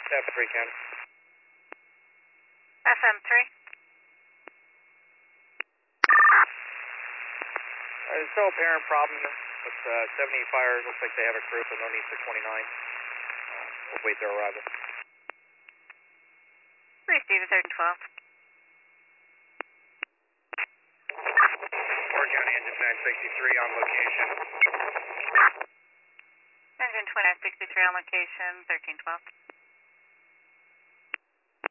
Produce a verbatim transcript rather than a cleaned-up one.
F three, Ken. F M three. Uh, there's no apparent problem with uh, seventy fires. Looks like they have a crew, so no need for twenty-nine. Uh, we'll wait their arrival. Receive third and twelve. Fort County Engine nine sixty-three on location. Engine twenty-nine sixty-three on location, thirteen twelve.